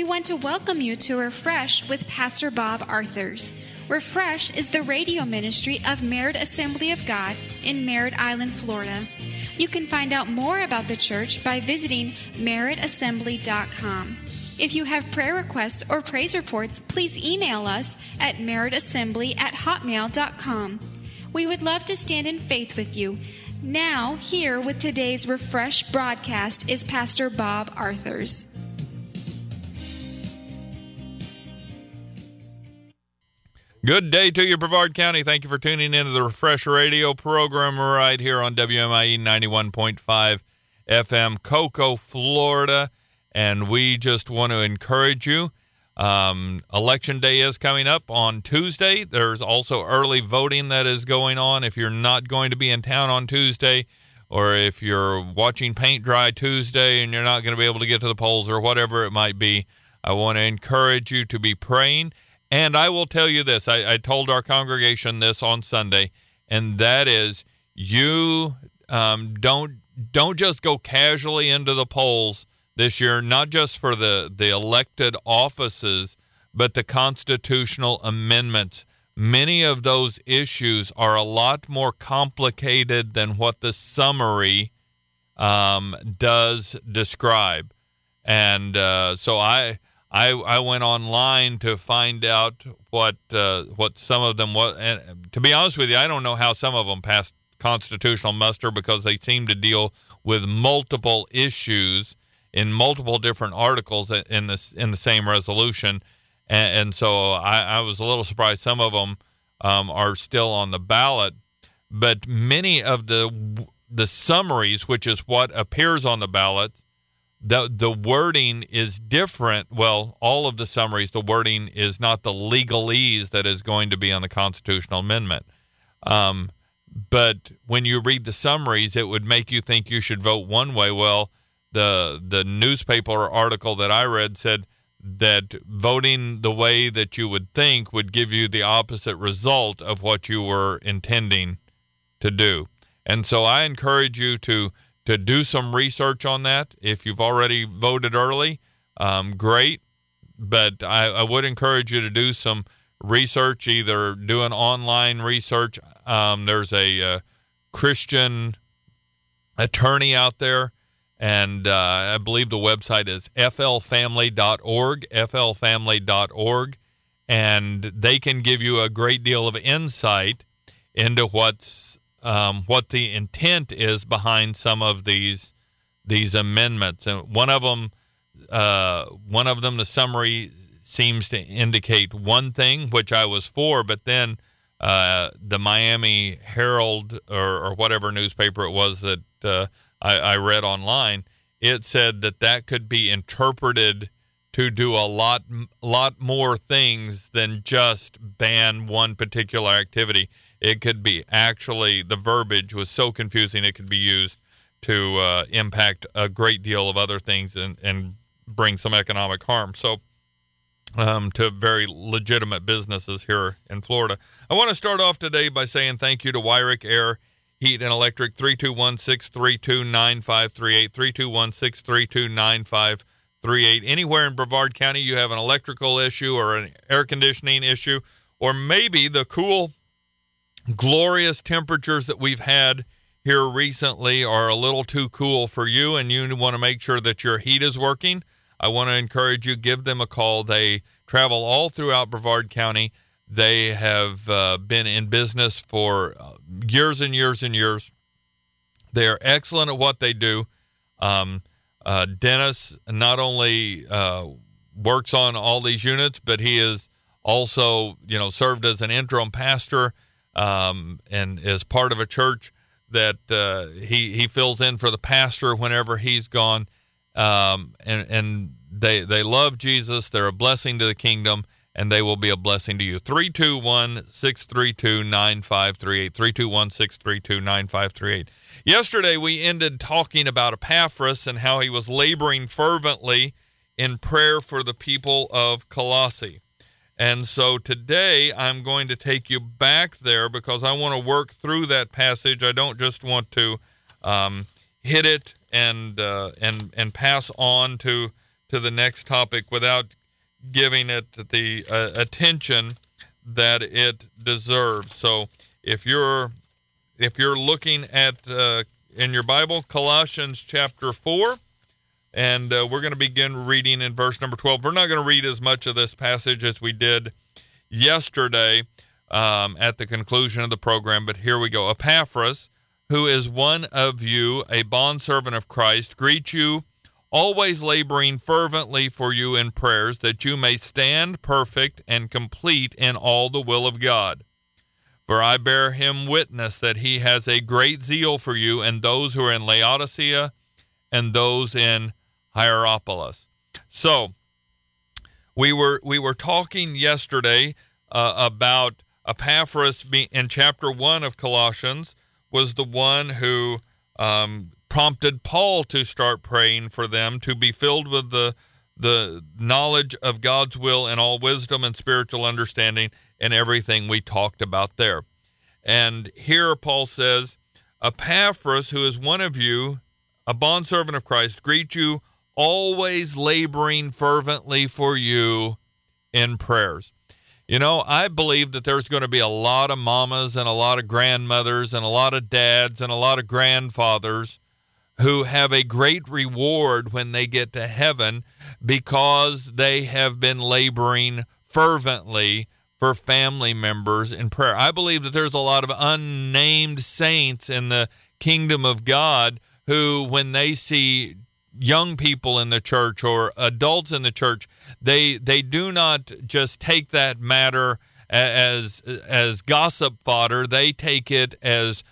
We want to welcome you to Refresh with Pastor Bob Arthurs. Refresh is the radio ministry of Merritt Assembly of God in Merritt Island, Florida. You can find out more about the church by visiting merrittassembly.com. If you have prayer requests or praise reports, please email us at merrittassembly@hotmail.com. We would love to stand in faith with you. Now, here with today's Refresh broadcast is Pastor Bob Arthurs. Good day to you, Brevard County. Thank you for tuning into the Refresh Radio program right here on WMIE 91.5 FM, Cocoa, Florida. And we just want to encourage you. Election day is coming up on Tuesday. There's also early voting that is going on. If you're not going to be in town on Tuesday, or if you're watching paint dry Tuesday and you're not going to be able to get to the polls or whatever it might be, I want to encourage you to be praying. And I will tell you this, I told our congregation this on Sunday, and that is you don't just go casually into the polls this year, not just for the elected offices, but the constitutional amendments. Many of those issues are a lot more complicated than what the summary does describe. And so I went online to find out what some of them was. And to be honest with you, I don't know how some of them passed constitutional muster because they seem to deal with multiple issues in multiple different articles in the same resolution. And so I was a little surprised some of them are still on the ballot. But many of the summaries, which is what appears on the ballot, the wording is different. Well, all of the summaries, the wording is not the legalese that is going to be on the constitutional amendment. But when you read the summaries, it would make you think you should vote one way. Well, the newspaper article that I read said that voting the way that you would think would give you the opposite result of what you were intending to do. And so I encourage you to do some research on that. If you've already voted early, great. But I would encourage you to do some research, either do an online research. There's a Christian attorney out there, and I believe the website is flfamily.org, and they can give you a great deal of insight into what the intent is behind some of these amendments. And one of them, the summary seems to indicate one thing, which I was for, but then the Miami Herald or whatever newspaper it was that I read online, it said that could be interpreted to do a lot more things than just ban one particular activity. It could be actually, the verbiage was so confusing, it could be used to impact a great deal of other things and bring some economic harm. So to very legitimate businesses here in Florida. I want to start off today by saying thank you to Wyrick Air Heat and Electric, 321-632-9538, 321-632-9538. Anywhere in Brevard County you have an electrical issue or an air conditioning issue, or maybe the cool, glorious temperatures that we've had here recently are a little too cool for you and you want to make sure that your heat is working, I want to encourage you, give them a call. They travel all throughout Brevard County. They have been in business for years and years and years. They are excellent at what they do. Dennis not only works on all these units, but he is also, served as an interim pastor and is part of a church that he fills in for the pastor whenever he's gone. And they love Jesus. They're a blessing to the kingdom, and they will be a blessing to you. 321-632-9538, 321-632-9538. Yesterday, we ended talking about Epaphras and how he was laboring fervently in prayer for the people of Colossae. And so today, I'm going to take you back there because I want to work through that passage. I don't just want to hit it and pass on to to the next topic without giving it the attention that it deserves. So if you're looking at in your Bible, Colossians chapter 4, and we're going to begin reading in verse number 12. We're not going to read as much of this passage as we did yesterday at the conclusion of the program, but here we go. Epaphras, who is one of you, a bondservant of Christ, greets you, always laboring fervently for you in prayers, that you may stand perfect and complete in all the will of God. For I bear him witness that he has a great zeal for you and those who are in Laodicea and those in Hierapolis. So we were talking yesterday about Epaphras in chapter 1 of Colossians was the one who prompted Paul to start praying for them to be filled with the knowledge of God's will and all wisdom and spiritual understanding and everything we talked about there. And here Paul says, Epaphras, who is one of you, a bondservant of Christ, greet you, always laboring fervently for you in prayers. You know, I believe that there's going to be a lot of mamas and a lot of grandmothers and a lot of dads and a lot of grandfathers who have a great reward when they get to heaven because they have been laboring fervently for family members in prayer. I believe that there's a lot of unnamed saints in the kingdom of God who, when they see young people in the church or adults in the church, they do not just take that matter as gossip fodder. They take it as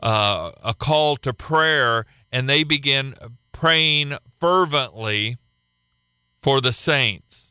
a call to prayer, and they begin praying fervently for the saints.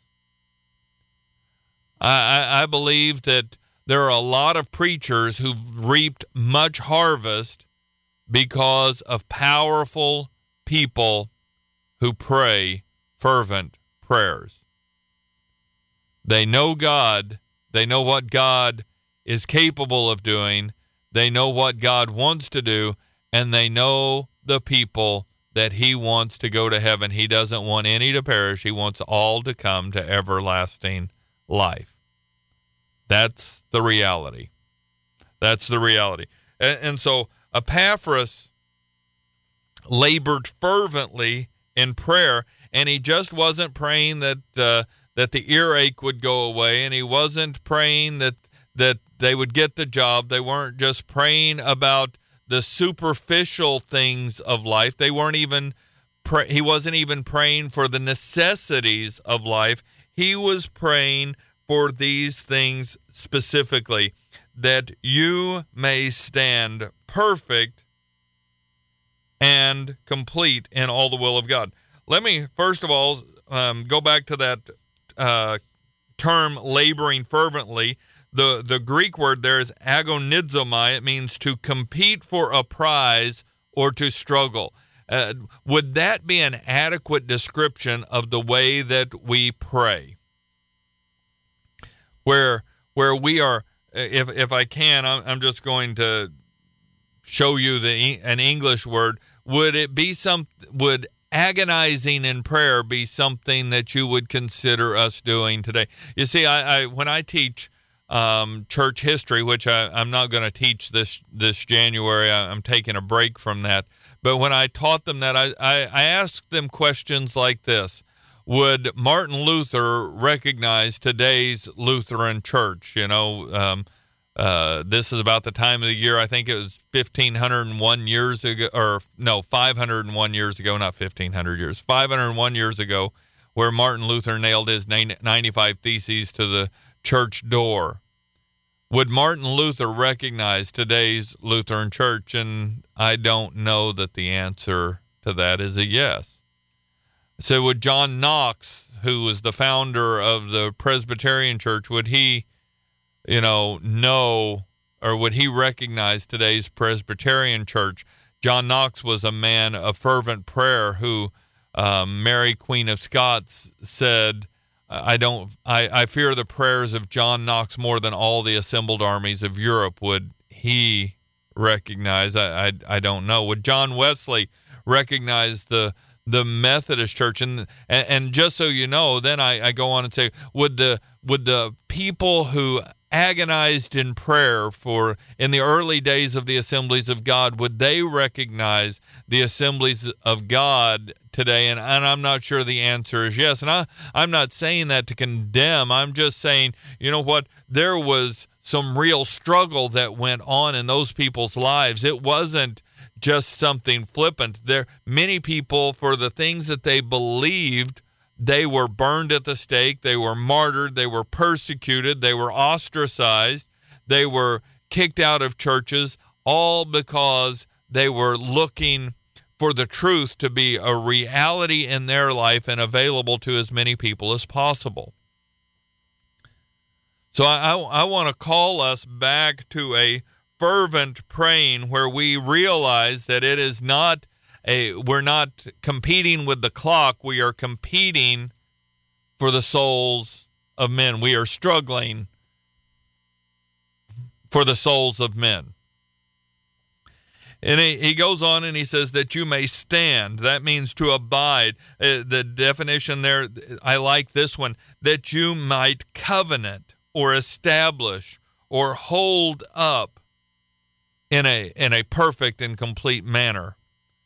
I believe that there are a lot of preachers who've reaped much harvest because of powerful people who pray fervent prayers. They know God. They know what God is capable of doing. They know what God wants to do, and they know the people that he wants to go to heaven. He doesn't want any to perish. He wants all to come to everlasting life. That's the reality. That's the reality. And so Epaphras labored fervently in prayer, and he just wasn't praying that the earache would go away, and he wasn't praying that they would get the job. They weren't just praying about the superficial things of life. They weren't even he wasn't even praying for the necessities of life. He was praying for these things specifically, that you may stand perfect and complete in all the will of God. Let me, first of all, go back to that term, laboring fervently. The Greek word there is agonizomai. It means to compete for a prize or to struggle. Would that be an adequate description of the way that we pray? Where we are, if I can, I'm just going to show you an English word. Would agonizing in prayer be something that you would consider us doing today? You see, I when I teach church history, which I'm not going to teach this January, I'm taking a break from that. But when I taught them that, I asked them questions like this. Would Martin Luther recognize today's Lutheran church? You know, this is about the time of the year, I think it was 1,501 years ago, or no, 501 years ago, not 1,500 years, 501 years ago, where Martin Luther nailed his 95 Theses to the church door. Would Martin Luther recognize today's Lutheran church? And I don't know that the answer to that is a yes. So would John Knox, who was the founder of the Presbyterian Church, would he, know, or would he recognize today's Presbyterian Church? John Knox was a man of fervent prayer who Mary, Queen of Scots, said, I fear the prayers of John Knox more than all the assembled armies of Europe. Would he recognize? I don't know. Would John Wesley recognize the the Methodist Church. And just so you know, then I go on and say, would the people who agonized in prayer in the early days of the Assemblies of God, would they recognize the Assemblies of God today? And I'm not sure the answer is yes. And I'm not saying that to condemn. I'm just saying, you know what, there was some real struggle that went on in those people's lives. It wasn't just something flippant. Many people, for the things that they believed, they were burned at the stake, they were martyred, they were persecuted, they were ostracized, they were kicked out of churches, all because they were looking for the truth to be a reality in their life and available to as many people as possible. So I want to call us back to a fervent praying where we realize that it is not we're not competing with the clock. We are competing for the souls of men. We are struggling for the souls of men. And he goes on and he says that you may stand. That means to abide. The definition there, I like this one, that you might covenant or establish or hold up in a perfect and complete manner.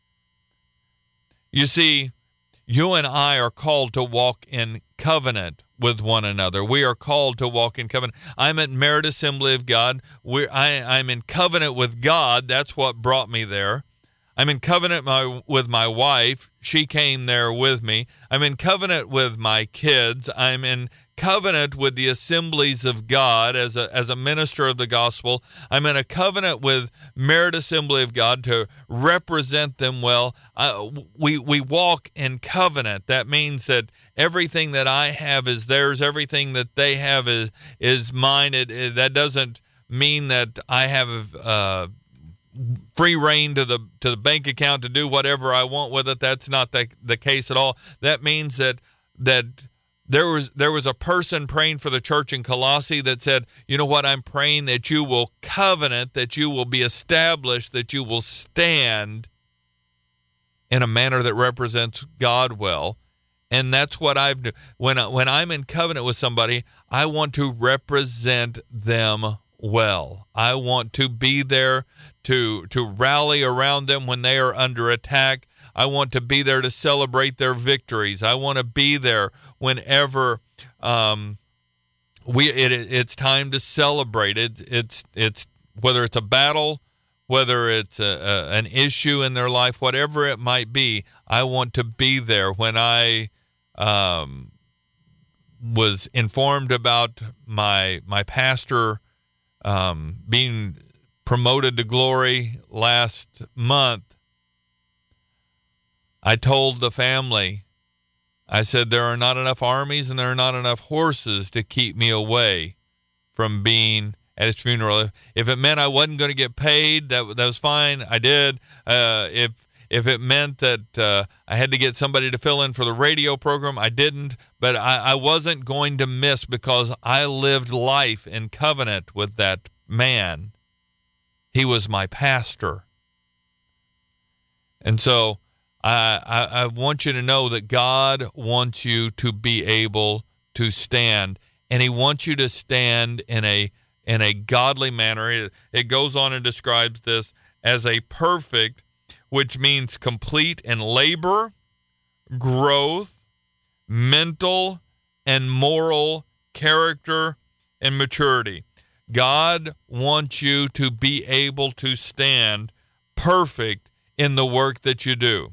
You see, you and I are called to walk in covenant with one another. We are called to walk in covenant. I'm at Merit Assembly of God. I'm in covenant with God. That's what brought me there. I'm in covenant with my wife. She came there with me. I'm in covenant with my kids. I'm in covenant with the Assemblies of God as a minister of the gospel. I'm in a covenant with Merit Assembly of God to represent them well. We walk in covenant. That means that everything that I have is theirs. Everything that they have is mine. That doesn't mean that I have free reign to the bank account to do whatever I want with it. That's not the case at all. That means that there was a person praying for the church in Colossae that said, you know what, I'm praying that you will covenant, that you will be established, that you will stand in a manner that represents God well. And that's what I've done. When I'm in covenant with somebody, I want to represent them well. I want to be there to rally around them when they are under attack. I want to be there to celebrate their victories. I want to be there whenever it's time to celebrate. It's whether it's a battle, whether it's an issue in their life, whatever it might be. I want to be there. When I was informed about my pastor being promoted to glory last month, I told the family, I said, there are not enough armies and there are not enough horses to keep me away from being at his funeral. If it meant I wasn't going to get paid, that was fine. I did. If it meant that I had to get somebody to fill in for the radio program, I didn't. But I wasn't going to miss, because I lived life in covenant with that man. He was my pastor. And so I want you to know that God wants you to be able to stand, and he wants you to stand in a godly manner. It goes on and describes this as a perfect, which means complete in labor, growth, mental and moral character, and maturity. God wants you to be able to stand perfect in the work that you do.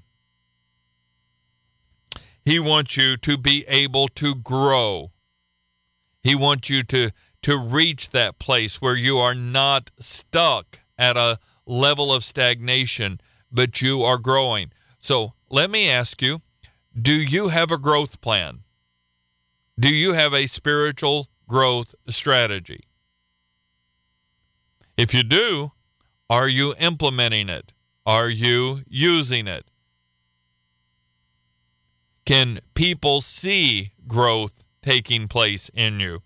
He wants you to be able to grow. He wants you to reach that place where you are not stuck at a level of stagnation, but you are growing. So let me ask you, do you have a growth plan? Do you have a spiritual growth strategy? If you do, are you implementing it? Are you using it? Can people see growth taking place in you?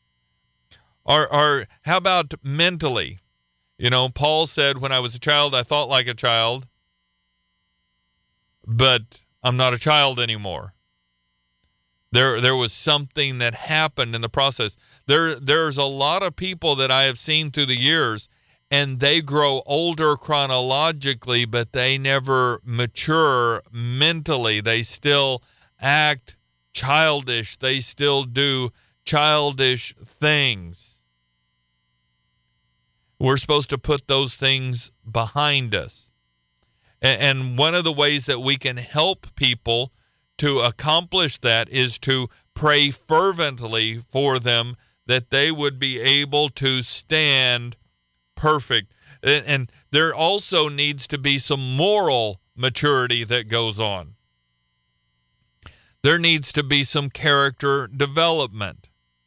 Or how about mentally? You know, Paul said, when I was a child, I thought like a child, but I'm not a child anymore. There was something that happened in the process. There's a lot of people that I have seen through the years, and they grow older chronologically, but they never mature mentally. They still act childish. They still do childish things. We're supposed to put those things behind us. And one of the ways that we can help people to accomplish that is to pray fervently for them that they would be able to stand perfect. And there also needs to be some moral maturity that goes on. There needs to be some character development.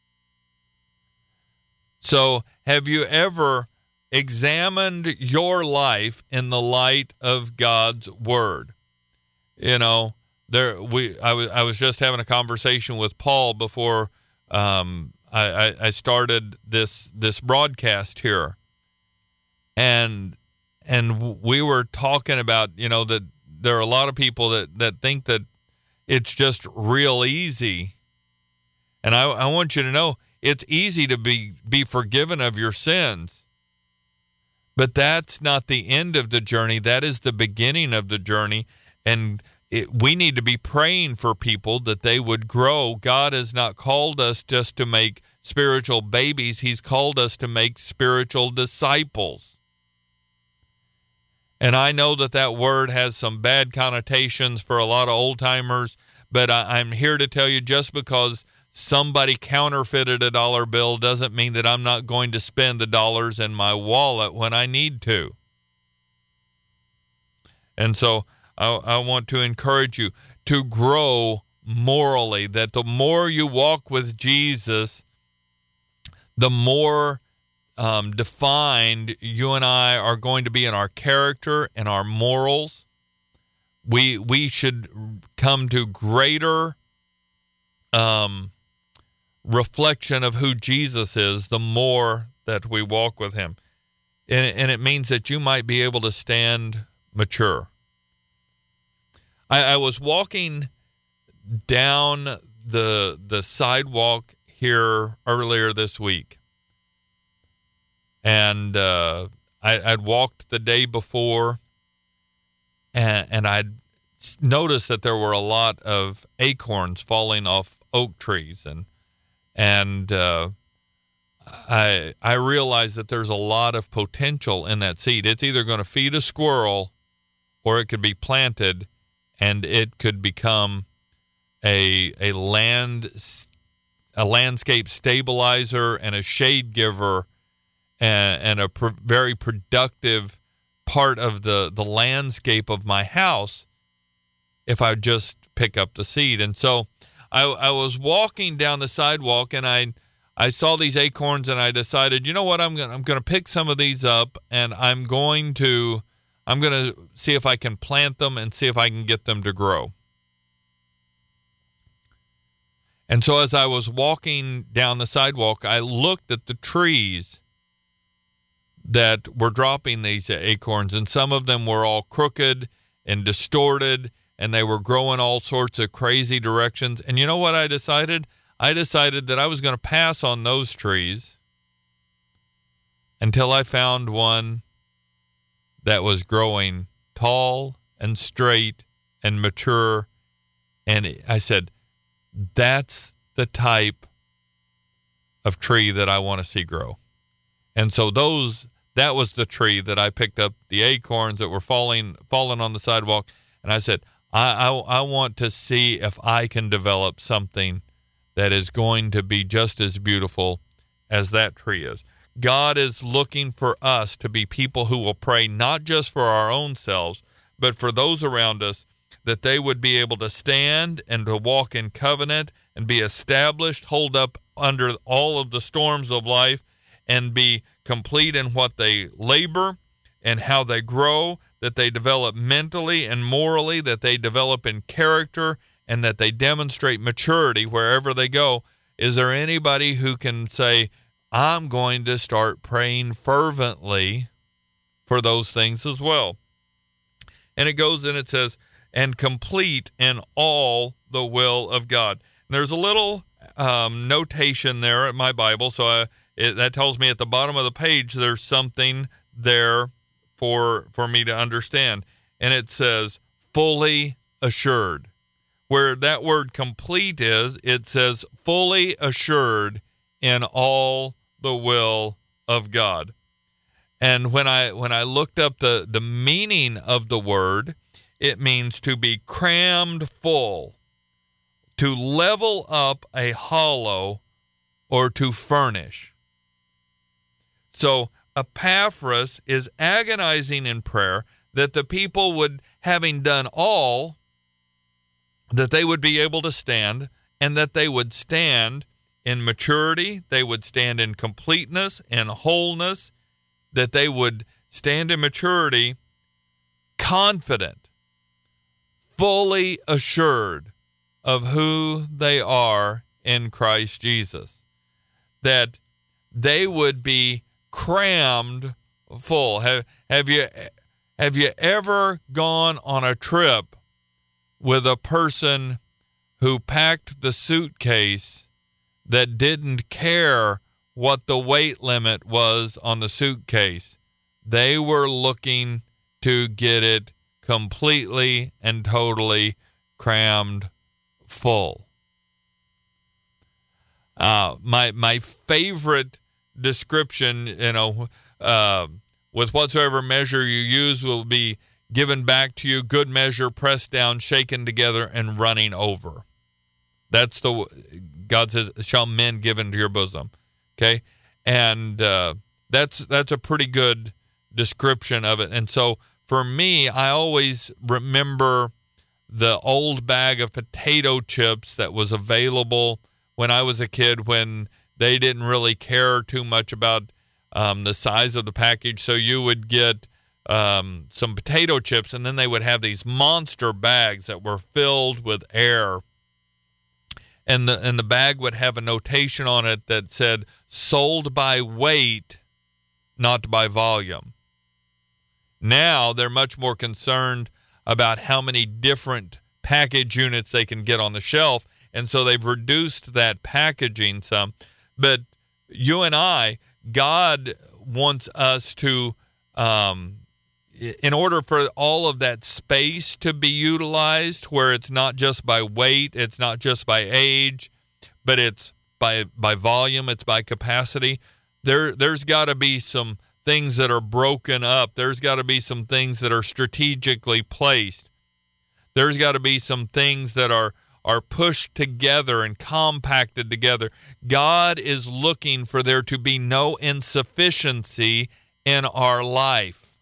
So, have you ever examined your life in the light of God's Word? You know, I was just having a conversation with Paul before I started this broadcast here, and we were talking about, you know, that there are a lot of people that think that it's just real easy, and I want you to know it's easy to be forgiven of your sins, but that's not the end of the journey. That is the beginning of the journey, and we need to be praying for people that they would grow. God has not called us just to make spiritual babies. He's called us to make spiritual disciples. And I know that word has some bad connotations for a lot of old timers, but I'm here to tell you, just because somebody counterfeited a dollar bill doesn't mean that I'm not going to spend the dollars in my wallet when I need to. And so I want to encourage you to grow morally, that the more you walk with Jesus, the more defined you and I are going to be in our character and our morals. We should come to greater reflection of who Jesus is the more that we walk with him. And it means that you might be able to stand mature. I was walking down the sidewalk here earlier this week, and I'd walked the day before, and I'd noticed that there were a lot of acorns falling off oak trees, and I realized that there's a lot of potential in that seed. It's either going to feed a squirrel, or it could be planted, and it could become a landscape stabilizer and a shade giver, and a very productive part of the landscape of my house if I just pick up the seed. And so I was walking down the sidewalk, and I saw these acorns, and I decided, you know what, I'm going to pick some of these up, and I'm going to see if I can plant them and see if I can get them to grow. And so as I was walking down the sidewalk, I looked at the trees that were dropping these acorns, and some of them were all crooked and distorted, and they were growing all sorts of crazy directions. And you know what I decided? I decided that I was going to pass on those trees until I found one that was growing tall and straight and mature. And I said, that's the type of tree that I want to see grow. And so that was the tree that I picked up the acorns that were falling on the sidewalk. And I said, I want to see if I can develop something that is going to be just as beautiful as that tree is. God is looking for us to be people who will pray not just for our own selves, but for those around us, that they would be able to stand and to walk in covenant and be established, hold up under all of the storms of life, and be complete in what they labor and how they grow, that they develop mentally and morally, that they develop in character, and that they demonstrate maturity wherever they go. Is there anybody who can say, I'm going to start praying fervently for those things as well? And it goes and it says, and complete in all the will of God. And there's a little notation there at my Bible, so that tells me at the bottom of the page there's something there for me to understand. And it says, fully assured. Where that word complete is, it says fully assured in all the will of God. And when I looked up the meaning of the word, it means to be crammed full, to level up a hollow, or to furnish. So Epaphras is agonizing in prayer that the people would, having done all, that they would be able to stand, and that they would stand in maturity, they would stand in completeness and wholeness, that they would stand in maturity, confident, fully assured of who they are in Christ Jesus, that they would be crammed full. Have you ever gone on a trip with a person who packed the suitcase that didn't care what the weight limit was on the suitcase? They were looking to get it completely and totally crammed full. My favorite description, with whatsoever measure you use will be given back to you, good measure, pressed down, shaken together, and running over. That's God says, shall men give into your bosom. Okay, and that's a pretty good description of it. And so for me, I always remember the old bag of potato chips that was available when I was a kid, when they didn't really care too much about the size of the package. So you would get some potato chips, and then they would have these monster bags that were filled with air. And the bag would have a notation on it that said, sold by weight, not by volume. Now they're much more concerned about how many different package units they can get on the shelf, and so they've reduced that packaging some. But you and I, God wants us to, in order for all of that space to be utilized, where it's not just by weight, it's not just by age, but it's by volume, it's by capacity, there's got to be some things that are broken up. There's got to be some things that are strategically placed. There's got to be some things that are pushed together and compacted together. God is looking for there to be no insufficiency in our life.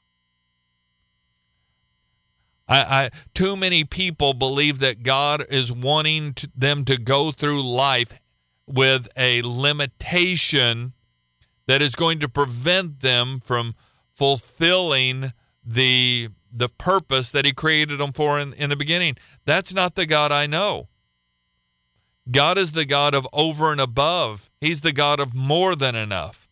Too many people believe that God is wanting them to go through life with a limitation that is going to prevent them from fulfilling the purpose that he created them for in the beginning. That's not the God I know. God is the God of over and above. He's the God of more than enough.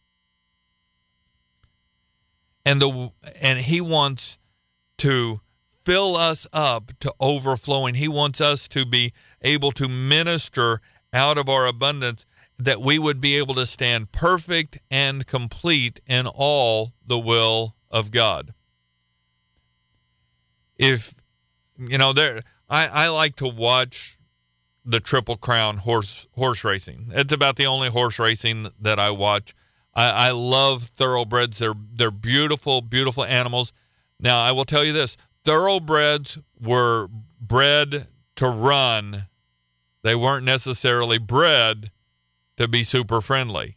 And he wants to fill us up to overflowing. He wants us to be able to minister out of our abundance, that we would be able to stand perfect and complete in all the will of God. If, I like to watch the Triple Crown horse racing. It's about the only horse racing that I watch. I love thoroughbreds. They're beautiful, beautiful animals. Now, I will tell you this. Thoroughbreds were bred to run. They weren't necessarily bred to be super friendly.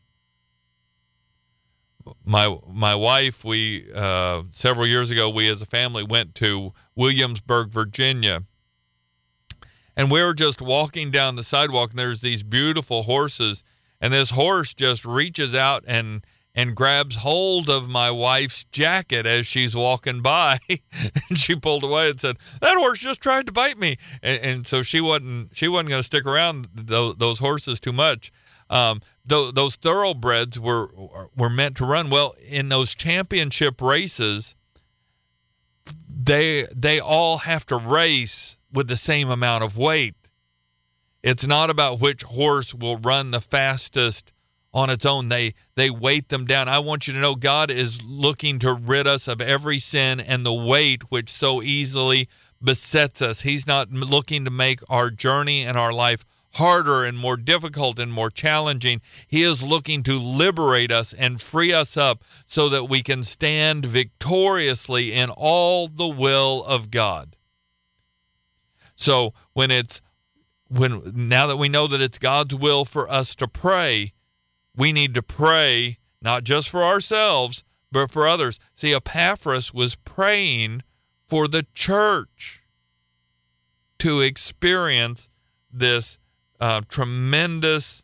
My wife, we several years ago, we as a family went to Williamsburg, Virginia, and we were just walking down the sidewalk, and there's these beautiful horses, and this horse just reaches out and grabs hold of my wife's jacket as she's walking by, and she pulled away and said, "That horse just tried to bite me," and so she wasn't going to stick around those horses too much. Those thoroughbreds were meant to run. Well, in those championship races, they all have to race with the same amount of weight. It's not about which horse will run the fastest on its own. They weight them down. I want you to know God is looking to rid us of every sin and the weight which so easily besets us. He's not looking to make our journey and our life harder and more difficult and more challenging. He is looking to liberate us and free us up so that we can stand victoriously in all the will of God. So now that we know that it's God's will for us to pray, we need to pray not just for ourselves, but for others. See, Epaphras was praying for the church to experience this tremendous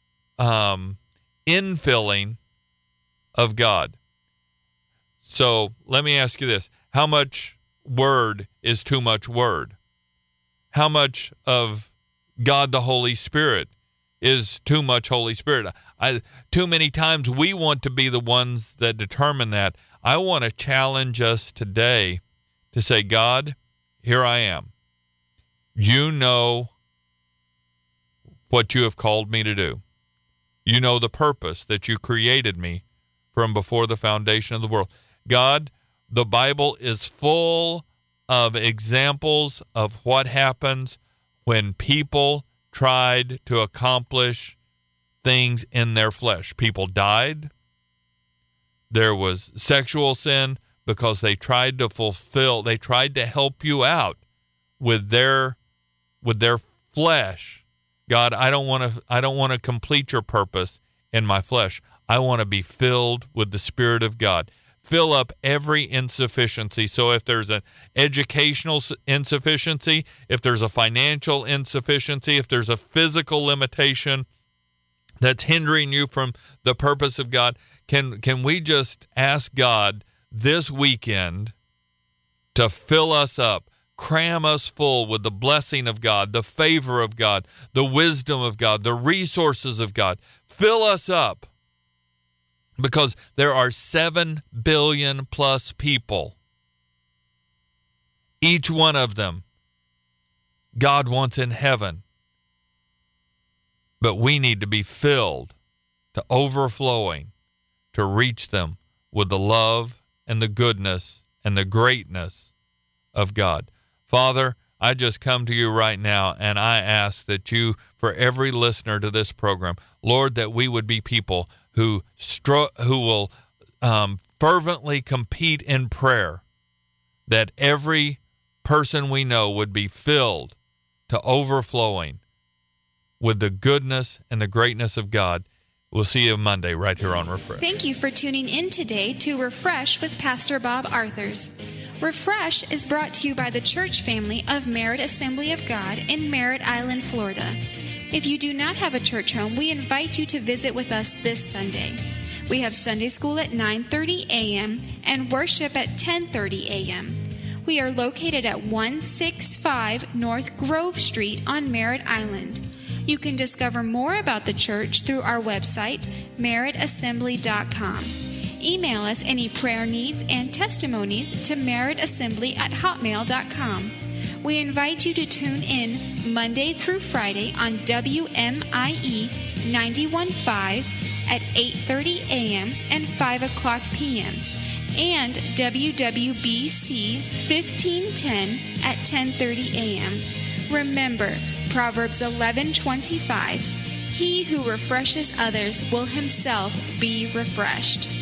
infilling of God. So let me ask you this. How much word is too much word? How much of God the Holy Spirit is too much Holy Spirit? Too many times we want to be the ones that determine that. I want to challenge us today to say, God, here I am. You know what you have called me to do. You know the purpose that you created me from before the foundation of the world. God, the Bible is full of examples of what happens when people tried to accomplish things in their flesh. People died. There was sexual sin because they tried to help you out with their flesh. God, I don't want to complete your purpose in my flesh. I want to be filled with the Spirit of God. Fill up every insufficiency. So if there's an educational insufficiency, if there's a financial insufficiency, if there's a physical limitation that's hindering you from the purpose of God, can we just ask God this weekend to fill us up, cram us full with the blessing of God, the favor of God, the wisdom of God, the resources of God. Fill us up. Because there are 7 billion plus people. Each one of them, God wants in heaven. But we need to be filled to overflowing to reach them with the love and the goodness and the greatness of God. Father, I just come to you right now, and I ask that you, for every listener to this program, Lord, that we would be people who will fervently compete in prayer, that every person we know would be filled to overflowing with the goodness and the greatness of God. We'll see you Monday right here on Refresh. Thank you for tuning in today to Refresh with Pastor Bob Arthurs. Refresh is brought to you by the church family of Merritt Assembly of God in Merritt Island, Florida. If you do not have a church home, we invite you to visit with us this Sunday. We have Sunday school at 9:30 a.m. and worship at 10:30 a.m. We are located at 165 North Grove Street on Merritt Island. You can discover more about the church through our website, merrittassembly.com. Email us any prayer needs and testimonies to merrittassembly@hotmail.com. We invite you to tune in Monday through Friday on WMIE 91.5 at 8:30 a.m. and 5 o'clock p.m. and WWBC 1510 at 10:30 a.m. Remember, Proverbs 11:25, he who refreshes others will himself be refreshed.